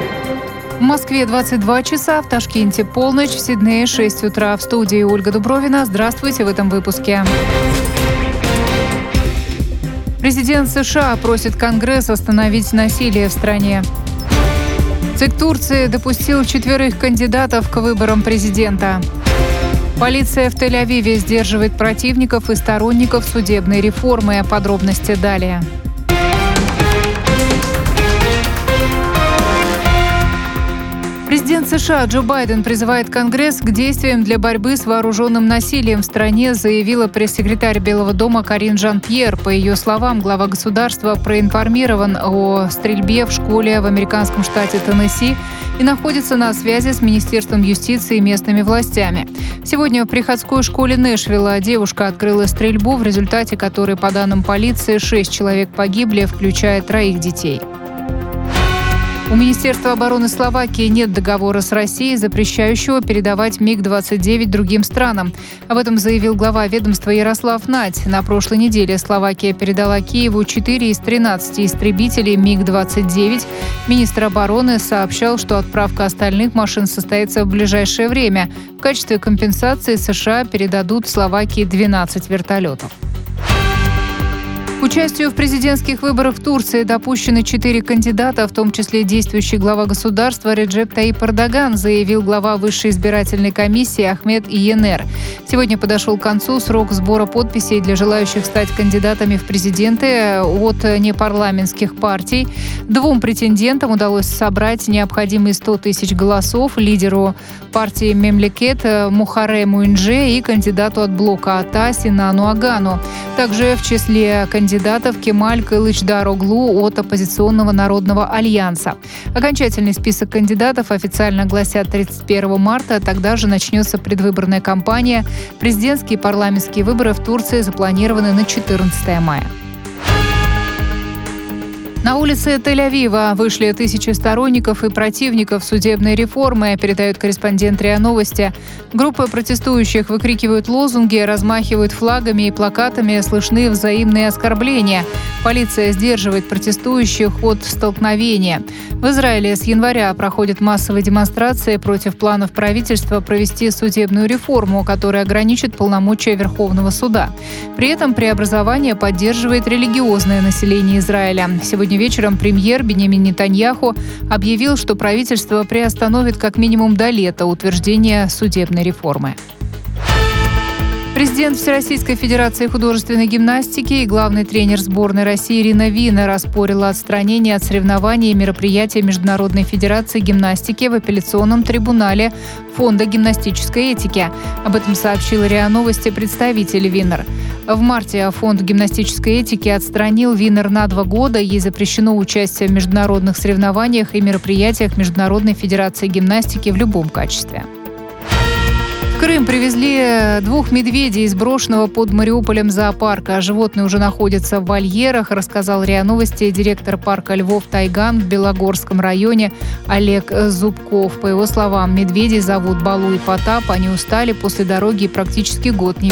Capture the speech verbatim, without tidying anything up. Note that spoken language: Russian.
В Москве двадцать два часа, в Ташкенте полночь, в Сиднее шесть утра. В студии Ольга Дубровина. Здравствуйте в этом выпуске. Президент США просит Конгресс остановить насилие в стране. ЦИК Турции допустил четверых кандидатов к выборам президента. Полиция в Тель-Авиве сдерживает противников и сторонников судебной реформы. Подробности далее. Президент США Джо Байден призывает Конгресс к действиям для борьбы с вооруженным насилием в стране, заявила пресс-секретарь Белого дома Карин Жан-Пьер. По ее словам, глава государства проинформирован о стрельбе в школе в американском штате Теннесси и находится на связи с Министерством юстиции и местными властями. Сегодня в приходской школе Нэшвилла девушка открыла стрельбу, в результате которой, по данным полиции, шесть человек погибли, включая троих детей. У Министерства обороны Словакии нет договора с Россией, запрещающего передавать миг двадцать девять другим странам. Об этом заявил глава ведомства Ярослав Надь. На прошлой неделе Словакия передала Киеву четыре из тринадцати истребителей миг двадцать девять. Министр обороны сообщал, что отправка остальных машин состоится в ближайшее время. В качестве компенсации США передадут Словакии двенадцать вертолетов. К участию в президентских выборах в Турции допущены четыре кандидата, в том числе действующий глава государства Реджеп Таyyip Эрдоган, заявил глава Высшей избирательной комиссии Ахмед Иенер. Сегодня подошел к концу срок сбора подписей для желающих стать кандидатами в президенты от непарламентских партий. Двум претендентам удалось собрать необходимые сто тысяч голосов: лидеру партии Мемлекет Мухаррему Инже и кандидату от блока АТА Синану Агану. Также в числе кандидатов кандидатов Кемаль Кылычдароглу от оппозиционного Народного альянса. Окончательный список кандидатов официально огласят тридцать первого марта. Тогда же начнется предвыборная кампания. Президентские и парламентские выборы в Турции запланированы на четырнадцатое мая. На улице Тель-Авива вышли тысячи сторонников и противников судебной реформы, передает корреспондент РИА Новости. Группы протестующих выкрикивают лозунги, размахивают флагами и плакатами, слышны взаимные оскорбления. Полиция сдерживает протестующих от столкновения. В Израиле с января проходят массовые демонстрации против планов правительства провести судебную реформу, которая ограничит полномочия Верховного суда. При этом преобразование поддерживает религиозное население Израиля. Сегодня вечером премьер Биньямин Нетаньяху объявил, что правительство приостановит как минимум до лета утверждение судебной реформы. Президент Всероссийской Федерации художественной гимнастики и главный тренер сборной России Ирина Винер оспорила отстранение от соревнований и мероприятия Международной Федерации гимнастики в апелляционном трибунале Фонда гимнастической этики. Об этом сообщил РИА Новости представитель Винер. В марте Фонд гимнастической этики отстранил Винер на два года. Ей запрещено участие в международных соревнованиях и мероприятиях Международной Федерации гимнастики в любом качестве. В Крым привезли двух медведей из брошенного под Мариуполем зоопарка. Животные уже находятся в вольерах, рассказал РИА Новости директор парка Львов Тайган в Белогорском районе Олег Зубков. По его словам, медведей зовут Балу и Потап. Они устали после дороги и практически год не